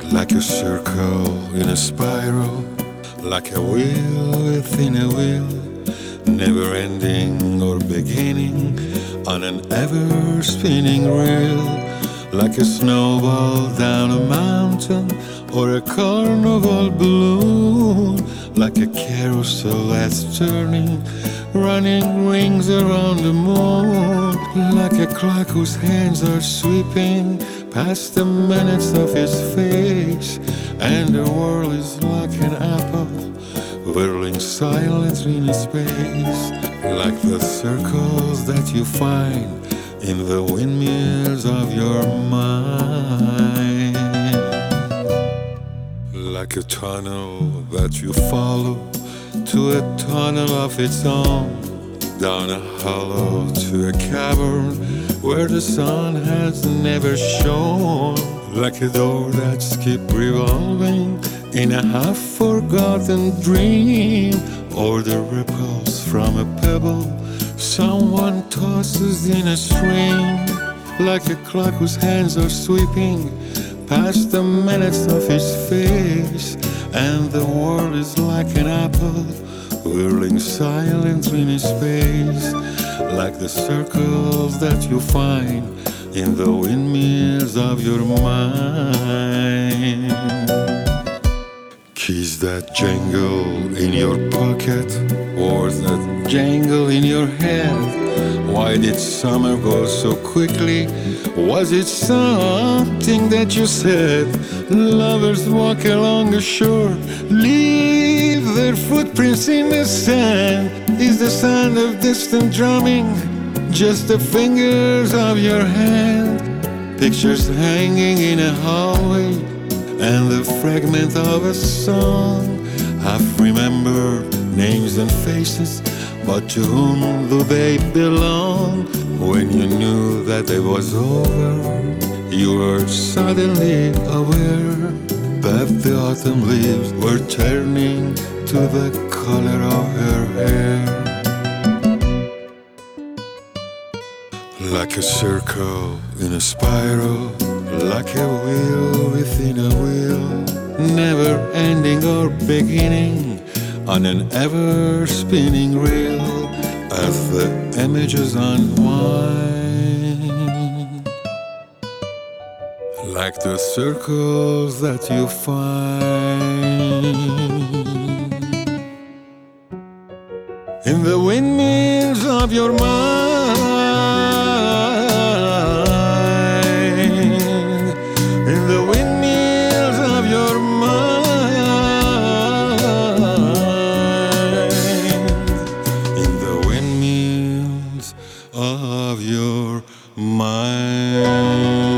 like a circle in a spiral, like a wheel within a wheel, never ending or beginning on an ever spinning reel, like a snowball down a mountain or a carnival balloon, like a carousel that's turning, running rings around the moon, like a clock whose hands are sweeping past the minutes of his face, and the world is like an apple whirling silently in space, like the circles that you find in the windmills of your mind, like a tunnel that you follow to a tunnel of its own, down a hollow to a cavern where the sun has never shone, like a door that's keep revolving in a half-forgotten dream, or the ripples from a pebble someone tosses in a stream, like a clock whose hands are sweeping past the minutes of his face, and the world is like an apple whirling silently in space, like the circles that you find in the windmills of your mind. Keys that jangle in your pocket, words that jangle in your head. Why did summer go so quickly? Was it something that you said? Lovers walk along the shore, leave their footprints in the sand. Is the sound of distant drumming just the fingers of your hand? Pictures hanging in a hallway and the fragment of a song. I've remembered names and faces, but to whom do they belong? When you knew that it was over, you were suddenly aware that the autumn leaves were turning to the color of her hair, like a circle in a spiral, like a wheel within a wheel, never ending or beginning on an ever spinning reel, as the images unwind, like the circles that you find in the windmills of your mind, in the windmills of your mind, in the windmills of your mind.